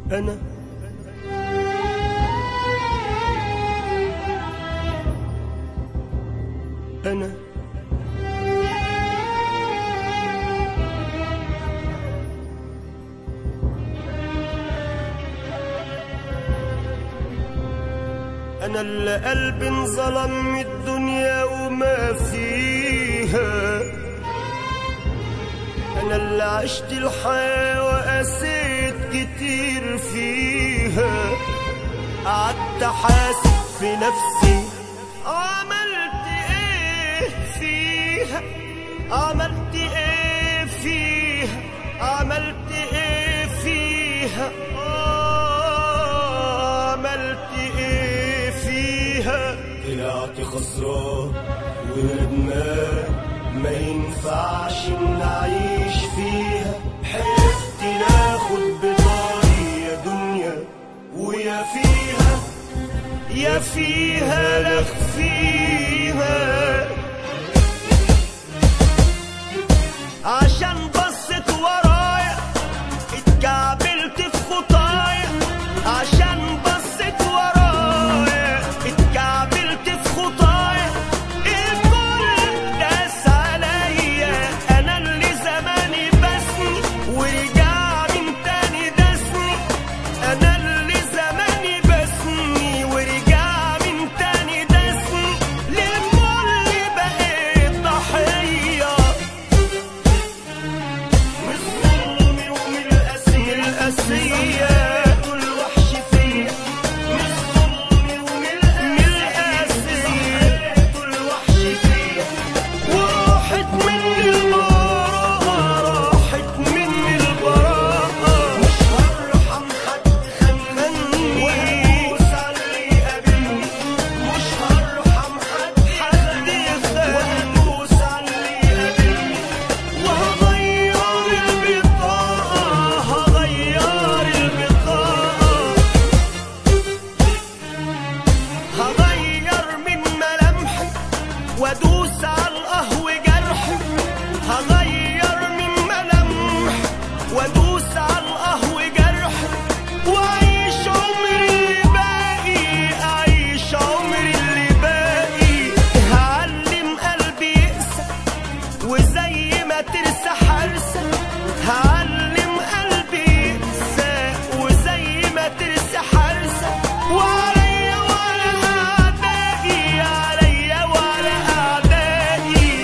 أنا أنا أنا اللي قلبي انظلم من الدنيا وما فيها، أنا اللي عشت الحياة وقسيت كتير فيها، قعدت حاسب في نفسي عملت ايه فيها، عملت ايه فيها، عملت ايه فيها، عملت ايه فيها. طلعت خسران وندمان ما ينفعش نعيش فيها، حلفت ناخد بطاري يا دنيا ويا فيها يا فيها نخفيها، عشان بصت ورايا اتكعبلت في خطايا، عشان بصت ورايا اتكعبلت في خطايا، الكل داس عليا، انا اللي زماني بسني ورجع من تاني داسني، انا اللي زماني بسني ورجع من تاني داسني، للكل بقيت ضحية من الظلم ومن القاسية، كل وحش فيا من الظلم ومن القاسية، كل وحش فيا، وراحت مني البراءة، راحت مني البراءة، مش هرحم حد خانني وهدوس على اللي قابلني، مش هرحم حد خانني وهدوس على اللي قابلني، وهغير البطاقة، هغير البطاقة، هغير من ملامحي وادوس على القهوة جرحي، هغير من ملامحي وادوس على القهوة جرحي، واعيش عمري اللي باقي، اعيش عمري اللي باقي، هعلم قلبي يقسى وزي ما ترسى حرسة، هعلم قلبي يقسى وزي ما ترسى حرسة، وعليا وعلى أعدائي، عليا وعلى أعدائي،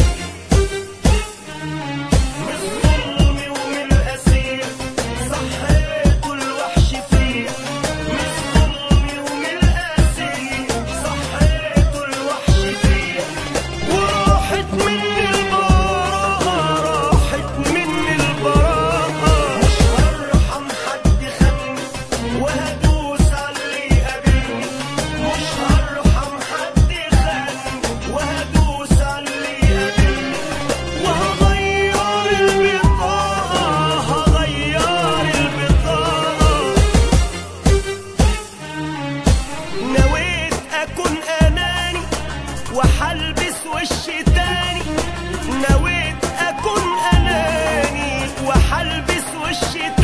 من الظلم ومن القاسية صحيت الوحش فيا، من الظلم ومن القاسية صحيت الوحش فيا، وراحت مني البراءة، راحت مني البراءة، مش هرحم حد خانني وهدوس على اللي قابلني، مش هرحم حد خانني وهدوس على اللي قابلني، وهغير البطاقة، هغير البطاقة، نويت أكون أناني وحلبس وش تاني، نويت أكون أناني وحلبس وش تاني،